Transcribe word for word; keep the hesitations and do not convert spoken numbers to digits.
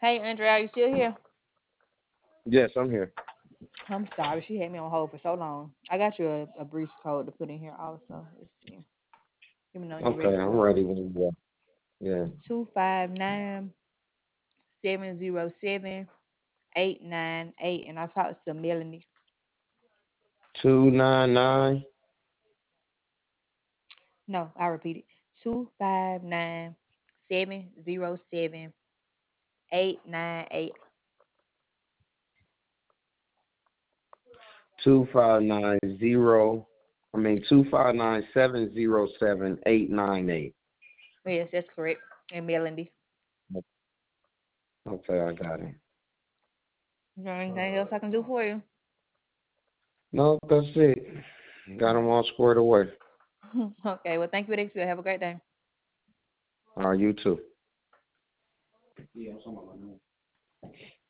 Hey, Andrea, are you still here? Yes, I'm here. I'm sorry, she had me on hold for so long. I got you a, a brief code to put in here also. Let's see. Let me know when you're ready Okay, I'm for it. ready when you are. Yeah. Two five nine seven zero seven eight nine eight, and I talked to Melanie. Two nine nine. No, I repeat it. Two five nine seven zero seven eight nine eight. Two five nine zero. I mean two five nine seven zero seven eight nine eight. Yes, that's correct. And Melanie. Okay, I got it. Is there anything else I can do for you? No, that's it. Got them all squared away. Okay, well, thank you for the experience. Have a great day. All right, you too.